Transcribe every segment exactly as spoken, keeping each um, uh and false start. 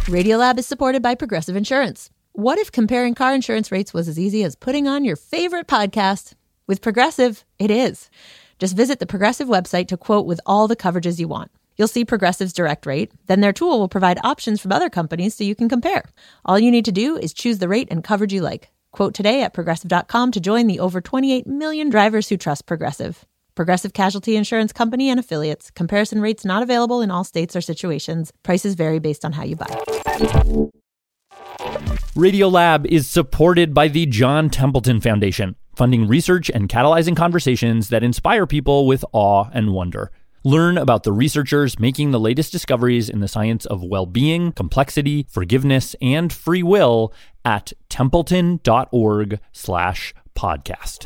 Radiolab is supported by Progressive Insurance. What if comparing car insurance rates was as easy as putting on your favorite podcast? With Progressive, it is. Just visit the Progressive website to quote with all the coverages you want. You'll see Progressive's direct rate. Then their tool will provide options from other companies so you can compare. All you need to do is choose the rate and coverage you like. Quote today at progressive dot com to join the over twenty-eight million drivers who trust Progressive. Progressive Casualty Insurance Company and Affiliates. Comparison rates not available in all states or situations. Prices vary based on how you buy. Radiolab is supported by the John Templeton Foundation, funding research and catalyzing conversations that inspire people with awe and wonder. Learn about the researchers making the latest discoveries in the science of well-being, complexity, forgiveness, and free will at templeton.org slash podcast.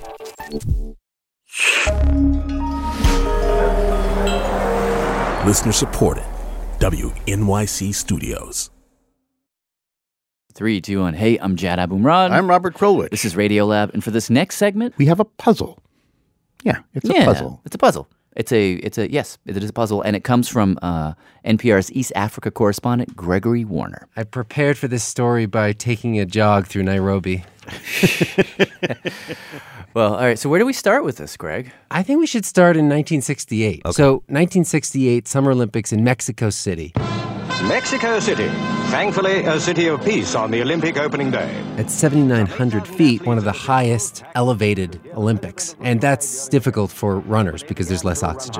Listener supported. W N Y C Studios. Three, two, one. Hey, I'm Jad Abumrad. I'm Robert Krulwich. This is Radiolab, and for this next segment, we have a puzzle. Yeah, it's yeah, a puzzle. It's a puzzle. It's a, it's a, yes, it is a puzzle, and it comes from uh, N P R's East Africa correspondent, Gregory Warner. I prepared for this story by taking a jog through Nairobi. Well, all right, so where do we start with this, Greg? I think we should start in nineteen sixty-eight. Okay. So, nineteen sixty-eight Summer Olympics in Mexico City. Mexico City, thankfully a city of peace on the Olympic opening day. At seventy-nine hundred feet, one of the highest elevated Olympics. And that's difficult for runners because there's less oxygen.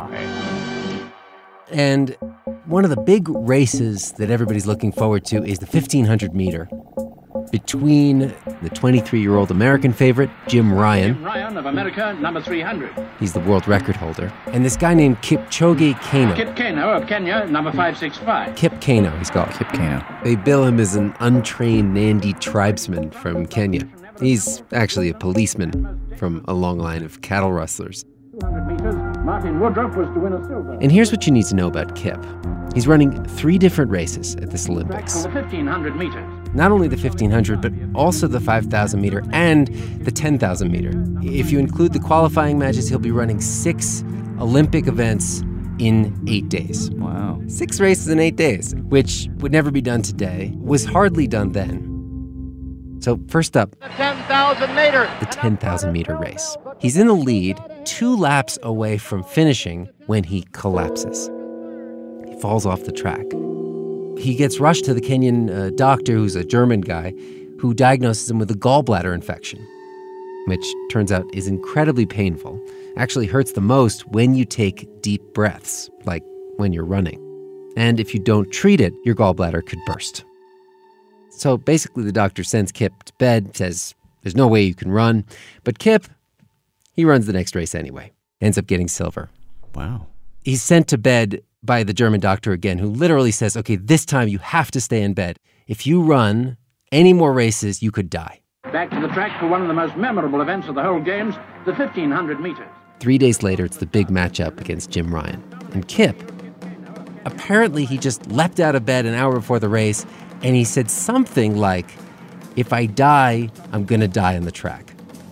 And one of the big races that everybody's looking forward to is the fifteen hundred meter. Between the twenty-three-year-old American favorite, Jim Ryan. Jim Ryan of America, number three hundred. He's the world record holder. And this guy named Kipchoge Keino. Kip Keino of Kenya, number five six five. Kip Keino, he's called. Kip Keino. They bill him as an untrained Nandi tribesman from Kenya. He's actually a policeman from a long line of cattle rustlers. two hundred meters, Martin Woodruff was to win a silver. And here's what you need to know about Kip. He's running three different races at this Olympics. For the fifteen hundred meters. Not only the fifteen hundred, but also the five thousand meter and the ten thousand meter. If you include the qualifying matches, he'll be running six Olympic events in eight days. Wow. Six races in eight days, which would never be done today, was hardly done then. So first up, The ten thousand meter. the ten thousand meter race. He's in the lead, two laps away from finishing when he collapses. He falls off the track. He gets rushed to the Kenyan uh, doctor, who's a German guy, who diagnoses him with a gallbladder infection, which turns out is incredibly painful. Actually hurts the most when you take deep breaths, like when you're running. And if you don't treat it, your gallbladder could burst. So basically the doctor sends Kip to bed, says there's no way you can run. But Kip, he runs the next race anyway, ends up getting silver. Wow. He's sent to bed by the German doctor again, who literally says, okay, this time you have to stay in bed. If you run any more races, you could die. Back to the track for one of the most memorable events of the whole games, the fifteen hundred meters. Three days later, it's the big matchup against Jim Ryan. And Kip, apparently he just leapt out of bed an hour before the race, and he said something like, if I die, I'm going to die on the track.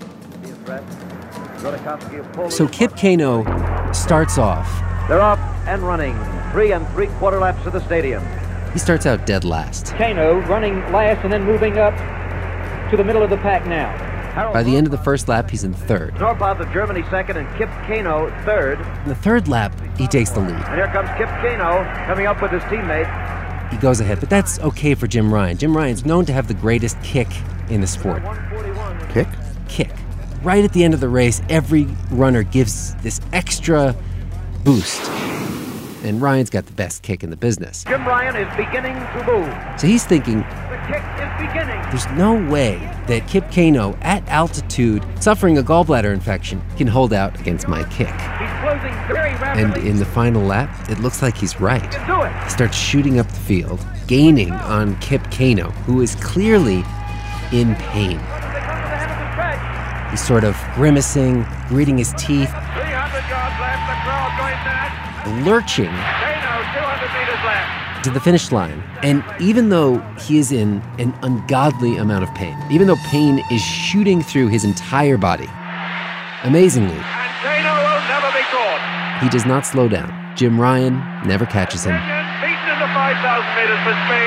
So Kip Keino starts off. They're off and running. Three and three-quarter laps to the stadium. He starts out dead last. Keino running last and then moving up to the middle of the pack now. By the end of the first lap, he's in third. Norpoth of Germany second and Kip Keino third. In the third lap, he takes the lead. And here comes Kip Keino coming up with his teammate. He goes ahead, but that's okay for Jim Ryan. Jim Ryan's known to have the greatest kick in the sport. Kick? Kick. Right at the end of the race, every runner gives this extra boost. And Ryan's got the best kick in the business. Jim Ryan is beginning to move. So he's thinking, The kick is beginning. there's no way that Kip Keino, at altitude, suffering a gallbladder infection, can hold out against my kick. He's closing very rapidly. And in the final lap, it looks like he's right. He can do it. He starts shooting up the field, gaining on Kip Keino, who is clearly in pain. They come to the head of the track. He's sort of grimacing, gritting his teeth, three hundred yards left. The crowd going mad. lurching Keino, two hundred meters left. to the finish line. And even though he is in an ungodly amount of pain, even though pain is shooting through his entire body, amazingly, And Keino will never be caught. he does not slow down. Jim Ryan never catches him. Kenyon beaten in the five thousand meters for Spain.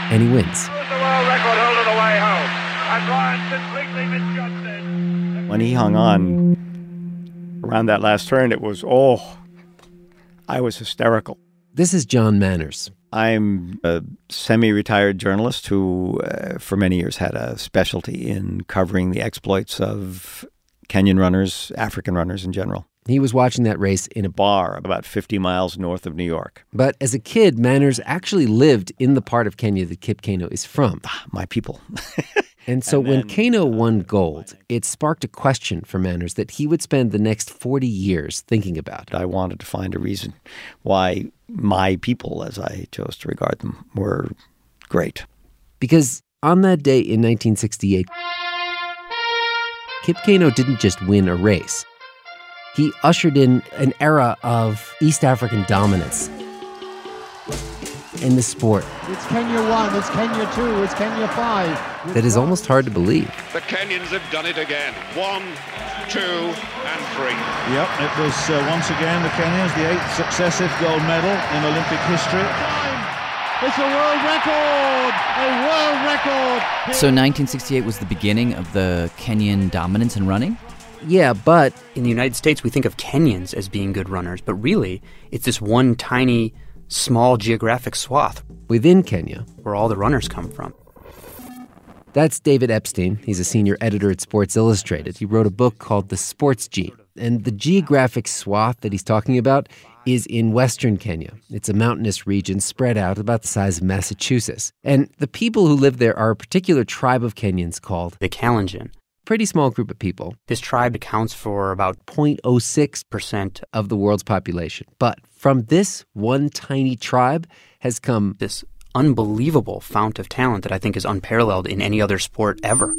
and he wins. The world record holder the way home. And Ryan completely misjudged it. When he hung on around that last turn, it was, oh, I was hysterical. This is John Manners. I'm a semi-retired journalist who, uh, for many years, had a specialty in covering the exploits of Kenyan runners, African runners in general. He was watching that race in a bar about fifty miles north of New York. But as a kid, Manners actually lived in the part of Kenya that Kip Keino is from. My people. And so and when then, Keino uh, won gold, it sparked a question for Manners that he would spend the next forty years thinking about. I wanted to find a reason why my people, as I chose to regard them, were great. Because on that day in nineteen sixty-eight, Kip Keino didn't just win a race. He ushered in an era of East African dominance in the sport. It's Kenya one, it's Kenya two, it's Kenya five. That is almost hard to believe. The Kenyans have done it again. One, two, and three. Yep, it was uh, once again the Kenyans, the eighth successive gold medal in Olympic history. It's a world record! A world record! So nineteen sixty-eight was the beginning of the Kenyan dominance in running? Yeah, but in the United States, we think of Kenyans as being good runners, but really, it's this one tiny, small geographic swath within Kenya where all the runners come from. That's David Epstein. He's a senior editor at Sports Illustrated. He wrote a book called The Sports Gene. And the geographic swath that he's talking about is in western Kenya. It's a mountainous region spread out about the size of Massachusetts. And the people who live there are a particular tribe of Kenyans called the Kalenjin. Pretty small group of people. This tribe accounts for about zero point zero six percent of the world's population. But from this one tiny tribe has come this unbelievable fount of talent that I think is unparalleled in any other sport ever.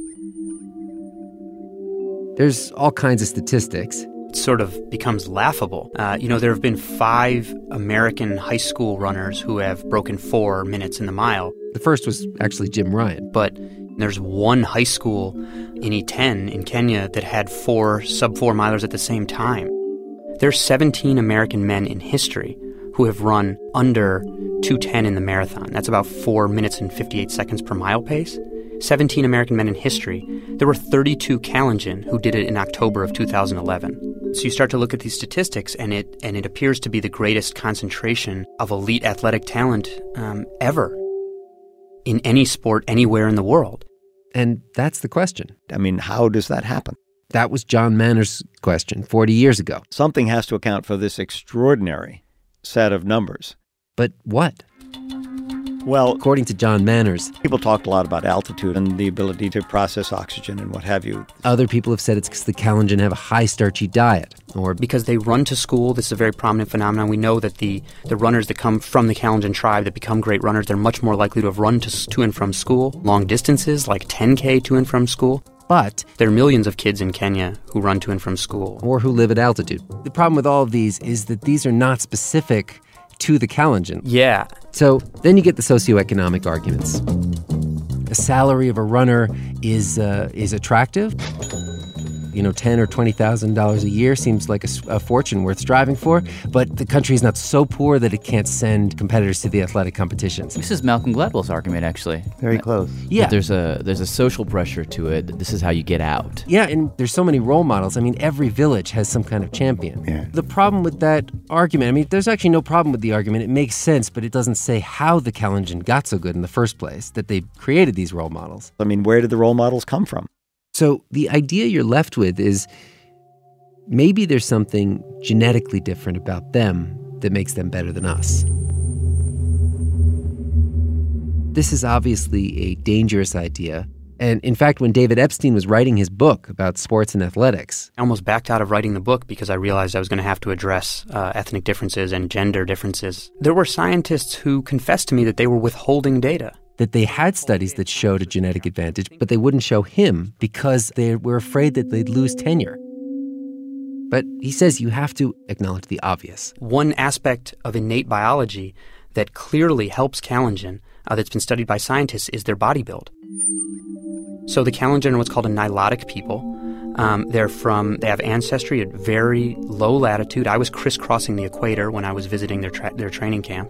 There's all kinds of statistics. It sort of becomes laughable. Uh, you know, there have been five American high school runners who have broken four minutes in the mile. The first was actually Jim Ryan. But there's one high school in E ten in Kenya that had four sub-four milers at the same time. There's seventeen American men in history who have run under two ten in the marathon. That's about four minutes and fifty-eight seconds per mile pace. seventeen American men in history. There were thirty-two Kalenjin who did it in October of two thousand eleven. So you start to look at these statistics, and it and it appears to be the greatest concentration of elite athletic talent um, ever in any sport anywhere in the world. And that's the question. I mean, how does that happen? That was John Manners' question forty years ago. Something has to account for this extraordinary set of numbers. But what? Well, according to John Manners, people talked a lot about altitude and the ability to process oxygen and what have you. Other people have said it's because the Kalenjin have a high starchy diet, or because they run to school. This is a very prominent phenomenon. We know that the, the runners that come from the Kalenjin tribe that become great runners, they're much more likely to have run to, to and from school, long distances, like ten K to and from school. But there are millions of kids in Kenya who run to and from school. Or who live at altitude. The problem with all of these is that these are not specific to the Kalenjin. Yeah. So then you get the socioeconomic arguments. The salary of a runner is uh, is attractive. You know, ten or twenty thousand dollars a year seems like a, a fortune worth striving for. But the country is not so poor that it can't send competitors to the athletic competitions. This is Malcolm Gladwell's argument, actually. Very close. Yeah, but there's a there's a social pressure to it. This is how you get out. Yeah, and there's so many role models. I mean, every village has some kind of champion. Yeah. The problem with that argument, I mean, there's actually no problem with the argument. It makes sense, but it doesn't say how the Kalenjin got so good in the first place, that they created these role models. I mean, where did the role models come from? So the idea you're left with is maybe there's something genetically different about them that makes them better than us. This is obviously a dangerous idea. And in fact, when David Epstein was writing his book about sports and athletics, I almost backed out of writing the book because I realized I was going to have to address uh, ethnic differences and gender differences. There were scientists who confessed to me that they were withholding data. That they had studies that showed a genetic advantage, but they wouldn't show him because they were afraid that they'd lose tenure. But he says you have to acknowledge the obvious. One aspect of innate biology that clearly helps Kalenjin, uh, that's been studied by scientists, is their body build. So the Kalenjin are what's called a nilotic people. Um, they're from, they have ancestry at very low latitude. I was crisscrossing the equator when I was visiting their tra- their training camps.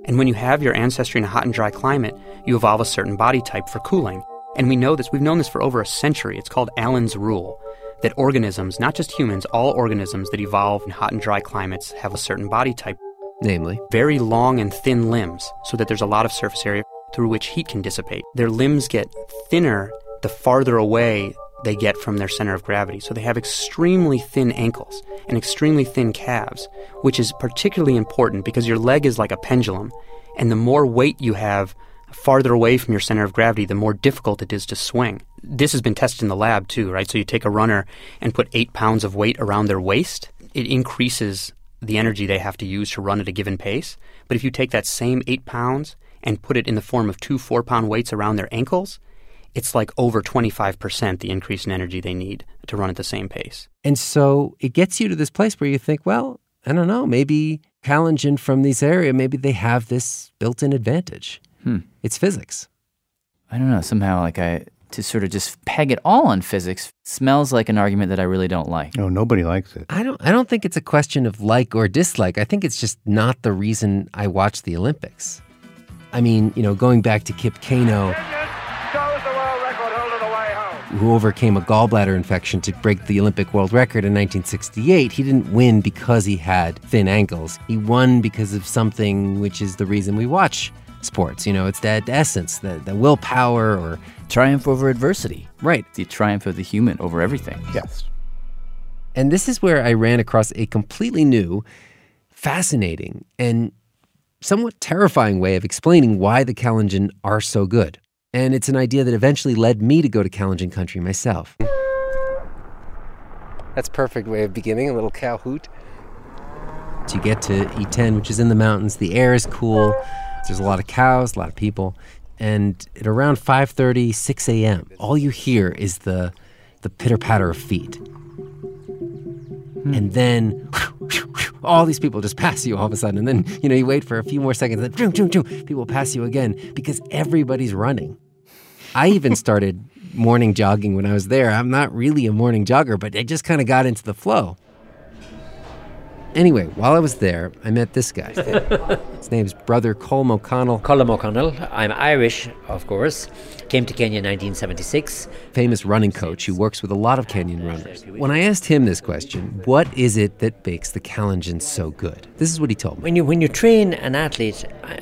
And when you have your ancestry in a hot and dry climate, you evolve a certain body type for cooling. And we know this, we've known this for over a century. It's called Allen's rule, that organisms, not just humans, all organisms that evolve in hot and dry climates have a certain body type. Namely? Very long and thin limbs, so that there's a lot of surface area through which heat can dissipate. Their limbs get thinner the farther away they get from their center of gravity. So they have extremely thin ankles and extremely thin calves, which is particularly important because your leg is like a pendulum, and the more weight you have farther away from your center of gravity, the more difficult it is to swing. This has been tested in the lab too, right? So you take a runner and put eight pounds of weight around their waist, it increases the energy they have to use to run at a given pace. But if you take that same eight pounds and put it in the form of two four-pound weights around their ankles, it's like over twenty-five percent the increase in energy they need to run at the same pace. And so it gets you to this place where you think, well, I don't know, maybe Kalenjin from this area, maybe they have this built-in advantage. Hmm. It's physics. I don't know, somehow like I, to sort of just peg it all on physics smells like an argument that I really don't like. No, nobody likes it. I don't I don't think it's a question of like or dislike. I think it's just not the reason I watch the Olympics. I mean, you know, going back to Kip Keino, who overcame a gallbladder infection to break the Olympic world record in nineteen sixty-eight, he didn't win because he had thin ankles. He won because of something which is the reason we watch sports. You know, it's that essence, the, the willpower or... Triumph over adversity. Right. The triumph of the human over everything. Yes. And this is where I ran across a completely new, fascinating, and somewhat terrifying way of explaining why the Kalenjin are so good. And it's an idea that eventually led me to go to Kalenjin country myself. That's a perfect way of beginning, a little cow hoot. So you get to E ten, which is in the mountains. The air is cool. There's a lot of cows, a lot of people. And at around five thirty, six a.m., all you hear is the the pitter-patter of feet. Hmm. And then all these people just pass you all of a sudden. And then, you know, you wait for a few more seconds, and then choo, choo, choo, people pass you again because everybody's running. I even started morning jogging when I was there. I'm not really a morning jogger, but I just kind of got into the flow. Anyway, while I was there, I met this guy. His name's Brother Colm O'Connell. Colm O'Connell. I'm Irish, of course. Came to Kenya in nineteen seventy-six. Famous running coach who works with a lot of Kenyan runners. When I asked him this question, what is it that makes the Kalenjin so good? This is what he told me. When you when you train an athlete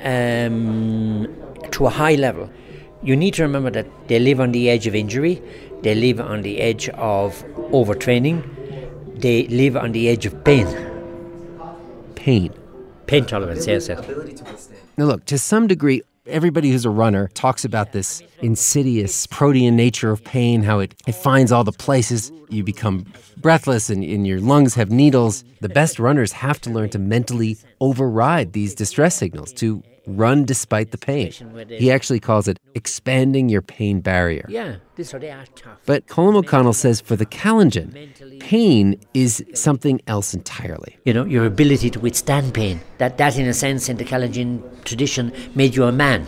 um, to a high level, you need to remember that they live on the edge of injury. They live on the edge of overtraining. They live on the edge of pain. Pain. Pain tolerance, yes, yes. Now look, to some degree, everybody who's a runner talks about this insidious protean nature of pain, how it, it finds all the places. You become breathless and, and your lungs have needles. The best runners have to learn to mentally override these distress signals, to run despite the pain. He actually calls it expanding your pain barrier. Yeah, this so they are tough. But Colm O'Connell says for the Kalenjin, pain is something else entirely. You know, your ability to withstand pain. That, that in a sense, in the Kalenjin tradition, made you a man.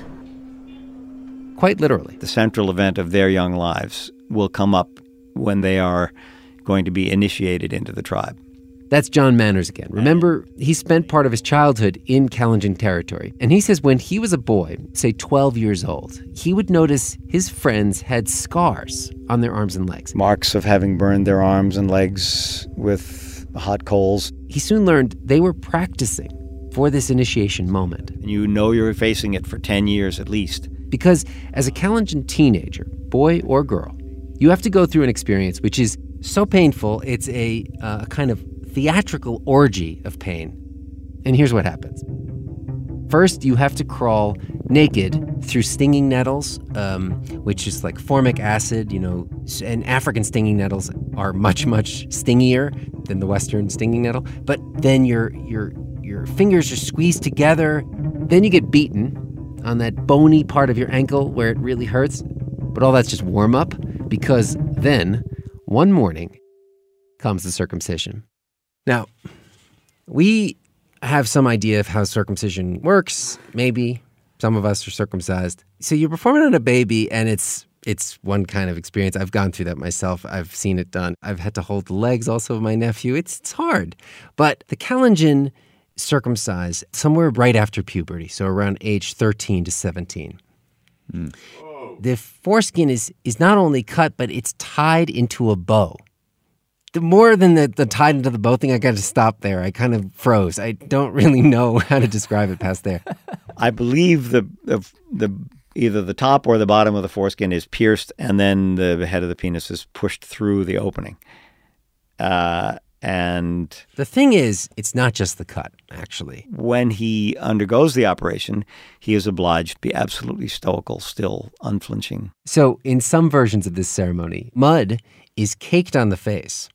Quite literally. The central event of their young lives will come up when they are going to be initiated into the tribe. That's John Manners again. Remember, he spent part of his childhood in Kalenjin territory. And he says when he was a boy, say twelve years old, he would notice his friends had scars on their arms and legs. Marks of having burned their arms and legs with hot coals. He soon learned they were practicing for this initiation moment. And you know you're facing it for ten years at least. Because as a Kalenjin teenager, boy or girl, you have to go through an experience which is so painful, it's a uh, kind of theatrical orgy of pain. And here's what happens. First, you have to crawl naked through stinging nettles, um, which is like formic acid, you know, and African stinging nettles are much, much stingier than the Western stinging nettle. But then your your your fingers are squeezed together. Then you get beaten on that bony part of your ankle where it really hurts. But all that's just warm up, because then, one morning, comes the circumcision. Now, we have some idea of how circumcision works. Maybe some of us are circumcised. So you're performing on a baby, and it's it's one kind of experience. I've gone through that myself. I've seen it done. I've had to hold the legs also of my nephew. It's it's hard. But the Kalenjin circumcised somewhere right after puberty, so around age thirteen to seventeen. Mm. The foreskin is, is not only cut, but it's tied into a bow. The more than the, the tied into the bow thing, I got to stop there. I kind of froze. I don't really know how to describe it past there. I believe the, the the either the top or the bottom of the foreskin is pierced, and then the head of the penis is pushed through the opening. Uh, and the thing is, it's not just the cut, actually. When he undergoes the operation, he is obliged to be absolutely stoical, still unflinching. So in some versions of this ceremony, mud is caked on the face,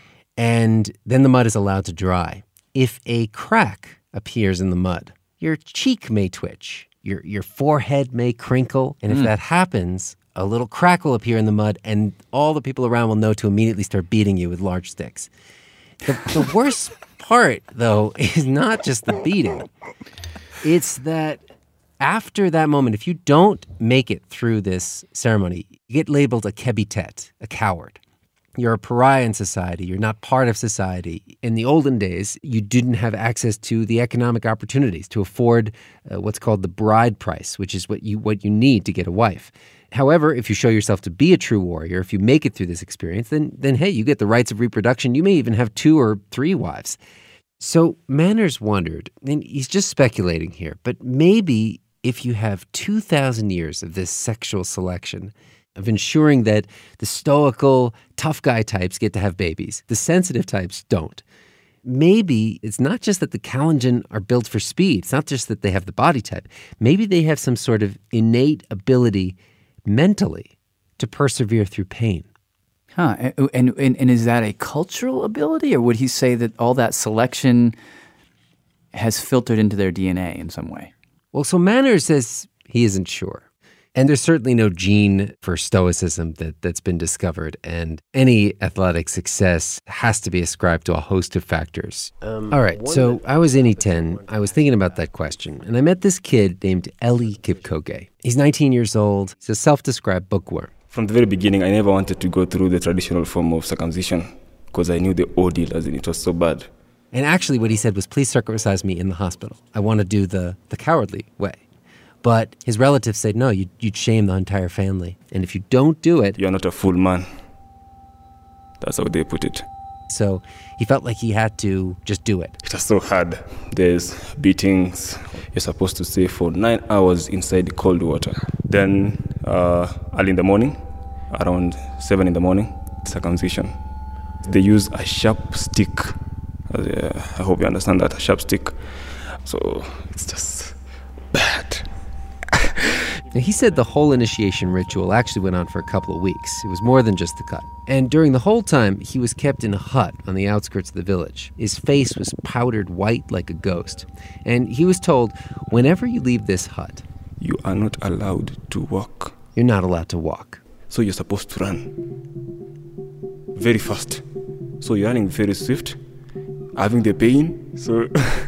and then the mud is allowed to dry. If a crack appears in the mud, your cheek may twitch, your your forehead may crinkle, and if mm. that happens, a little crack will appear in the mud, and all the people around will know to immediately start beating you with large sticks. The, the worst part, though, is not just the beating. It's that after that moment, if you don't make it through this ceremony, you get labeled a kebitet, a coward. You're a pariah in society. You're not part of society. In the olden days, you didn't have access to the economic opportunities to afford uh, what's called the bride price, which is what you what you need to get a wife. However, if you show yourself to be a true warrior, if you make it through this experience, then, then hey, you get the rights of reproduction. You may even have two or three wives. So Manners wondered, and he's just speculating here, but maybe if you have two thousand years of this sexual selection, of ensuring that the stoical, tough guy types get to have babies, the sensitive types don't. Maybe it's not just that the Kalenjin are built for speed. It's not just that they have the body type. Maybe they have some sort of innate ability mentally to persevere through pain. Huh. And, and, and is that a cultural ability, or would he say that all that selection has filtered into their D N A in some way? Well, so Manners says he isn't sure. And there's certainly no gene for stoicism that, that's been discovered. And any athletic success has to be ascribed to a host of factors. Um, All right, so I was in E ten. I was thinking about that question. And I met this kid named Eli Kipchoge. He's nineteen years old. He's a self-described bookworm. From the very beginning, I never wanted to go through the traditional form of circumcision because I knew the ordeal, as in it was so bad. And actually what he said was, please circumcise me in the hospital. I want to do the, the cowardly way. But his relatives said, no, you'd, you'd shame the entire family. And if you don't do it... You're not a full man. That's how they put it. So he felt like he had to just do it. It was so hard. There's beatings. You're supposed to stay for nine hours inside the cold water. Then uh, early in the morning, around seven in the morning, circumcision. They use a sharp stick. Uh, I hope you understand that, a sharp stick. So it's just bad. Now, he said the whole initiation ritual actually went on for a couple of weeks. It was more than just the cut. And during the whole time, he was kept in a hut on the outskirts of the village. His face was powdered white like a ghost. And he was told, whenever you leave this hut... You are not allowed to walk. You're not allowed to walk. So you're supposed to run. Very fast. So you're running very swift, having the pain, so...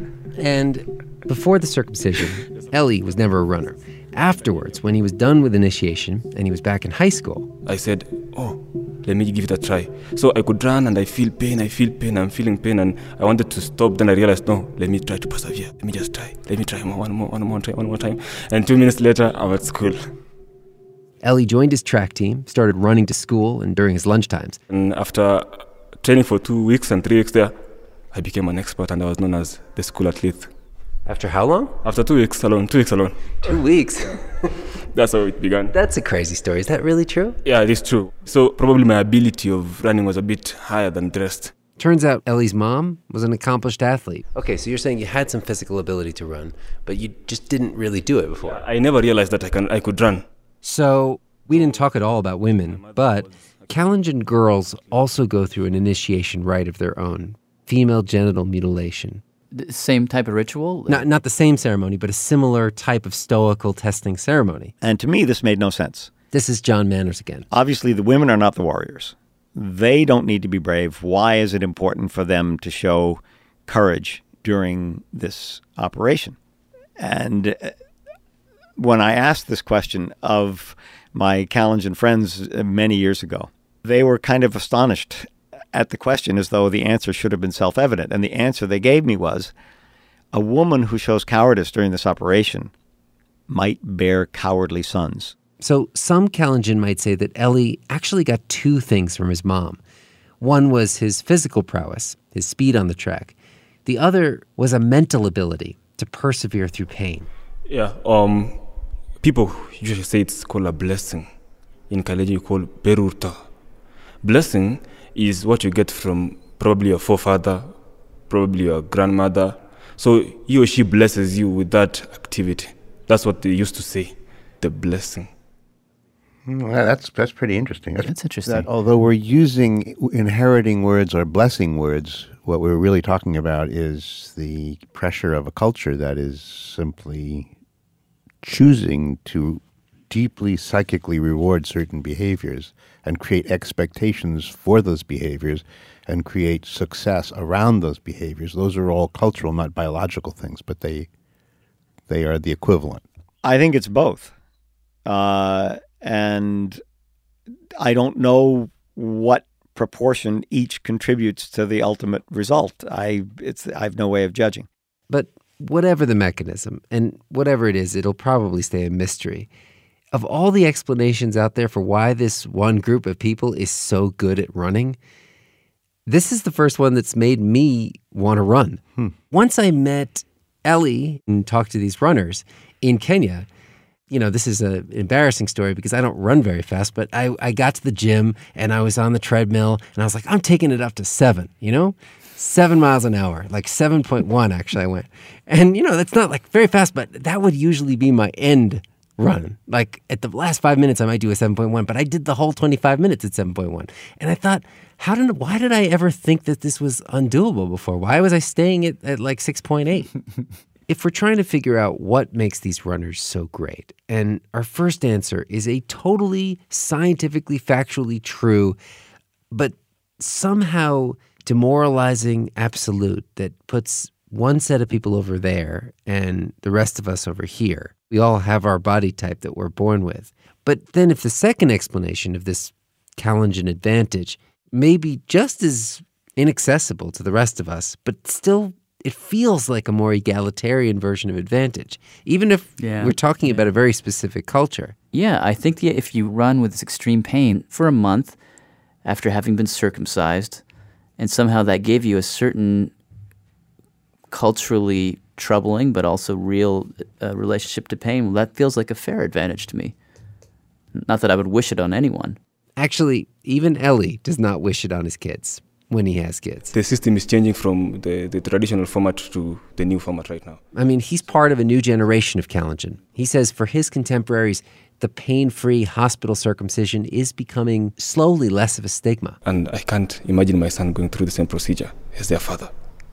And before the circumcision, Eli was never a runner. Afterwards, when he was done with initiation and he was back in high school... I said, oh, let me give it a try. So I could run and I feel pain, I feel pain, I'm feeling pain, and I wanted to stop. Then I realized, no, let me try to persevere. Let me just try. Let me try one more, one more time, one more time. And two minutes later, I'm at school. Eli joined his track team, started running to school and during his lunchtimes. And after training for two weeks and three weeks there, I became an expert and I was known as the school athlete. After how long? After two weeks alone, two weeks alone. Two weeks? That's how it began. That's a crazy story. Is that really true? Yeah, it is true. So probably my ability of running was a bit higher than the rest. Turns out Eli's mom was an accomplished athlete. Okay, so you're saying you had some physical ability to run, but you just didn't really do it before. I never realized that I can I could run. So we didn't talk at all about women, but Kalenjin girls also go through an initiation rite of their own, female genital mutilation. The same type of ritual? Not not the same ceremony, but a similar type of stoical testing ceremony. And to me, this made no sense. This is John Manners again. Obviously, the women are not the warriors. They don't need to be brave. Why is it important for them to show courage during this operation? And when I asked this question of my Kalenjin friends many years ago, they were kind of astonished at the question as though the answer should have been self-evident. And the answer they gave me was, A woman who shows cowardice during this operation might bear cowardly sons. So some Kalenjin might say that Ellie actually got two things from his mom. One was his physical prowess, his speed on the track. The other was a mental ability to persevere through pain. Yeah, um, people usually say it's called a blessing. In Kalenjin, you call berurta. Blessing is what you get from probably your forefather, probably your grandmother. So he or she blesses you with that activity. That's what they used to say, the blessing. Well, that's that's pretty interesting. That's, that's interesting. That although we're using inheriting words or blessing words, what we're really talking about is the pressure of a culture that is simply choosing to deeply psychically reward certain behaviors and create expectations for those behaviors and create success around those behaviors. Those are all cultural, not biological things, but they they are the equivalent. I think it's both. Uh, and I don't know what proportion each contributes to the ultimate result. I it's I have no way of judging. But whatever the mechanism, and whatever it is, it'll probably stay a mystery. Of all the explanations out there for why this one group of people is so good at running, this is the first one that's made me want to run. Hmm. Once I met Ellie and talked to these runners in Kenya, you know, this is an embarrassing story because I don't run very fast, but I, I got to the gym and I was on the treadmill and I was like, I'm taking it up to seven, you know? Seven miles an hour, like seven point one actually I went. And, you know, that's not like very fast, but that would usually be my end run. Like at the last five minutes, I might do a seven point one, but I did the whole twenty-five minutes at seven point one. And I thought, how did, why did I ever think that this was undoable before? Why was I staying at, at like six point eight? If we're trying to figure out what makes these runners so great, and our first answer is a totally scientifically, factually true, but somehow demoralizing absolute that puts one set of people over there and the rest of us over here. We all have our body type that we're born with. But then if the second explanation of this Kalenjin advantage may be just as inaccessible to the rest of us, but still it feels like a more egalitarian version of advantage, even if yeah. we're talking yeah. about a very specific culture. Yeah, I think the, if you run with this extreme pain for a month after having been circumcised, and somehow that gave you a certain culturally troubling but also real uh, relationship to pain, well, that feels like a fair advantage to me. Not that I would wish it on anyone. Actually, even Ellie does not wish it on his kids. When he has kids. The system is changing from the, the traditional format to the new format right now. I mean, he's part of a new generation of Kalenjin. He says for his contemporaries, the pain-free hospital circumcision is becoming slowly less of a stigma. And I can't imagine my son going through the same procedure as their father.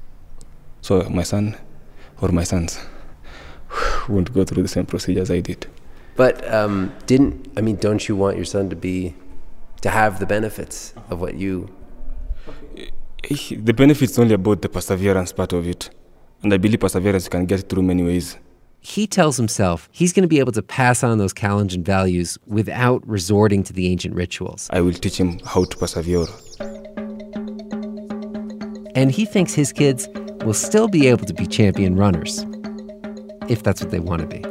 So my son or my sons won't go through the same procedure as I did. But um, didn't, I mean, don't you want your son to be, to have the benefits of what you... The benefit's only about the perseverance part of it. And I believe perseverance you can get through many ways. He tells himself he's going to be able to pass on those Kalenjin values without resorting to the ancient rituals. I will teach him how to persevere. And he thinks his kids will still be able to be champion runners, if that's what they want to be.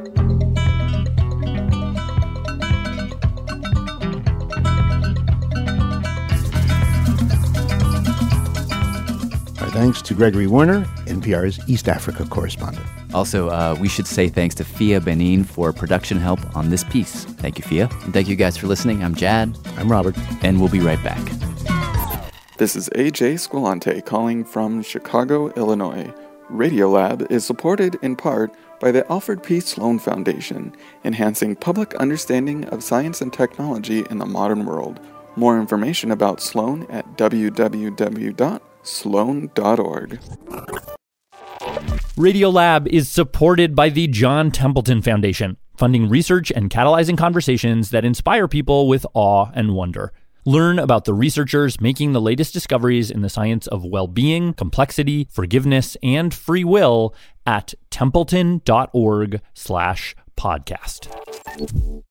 Thanks to Gregory Werner, N P R's East Africa correspondent. Also, uh, we should say thanks to Fia Benin for production help on this piece. Thank you, Fia. And thank you guys for listening. I'm Jad. I'm Robert. And we'll be right back. This is A J Squilante calling from Chicago, Illinois. Radiolab is supported in part by the Alfred P. Sloan Foundation, enhancing public understanding of science and technology in the modern world. More information about Sloan at w w w dot sloan dot org. Radiolab is supported by the John Templeton Foundation, funding research and catalyzing conversations that inspire people with awe and wonder. Learn about the researchers making the latest discoveries in the science of well-being, complexity, forgiveness, and free will at templeton dot org slash podcast.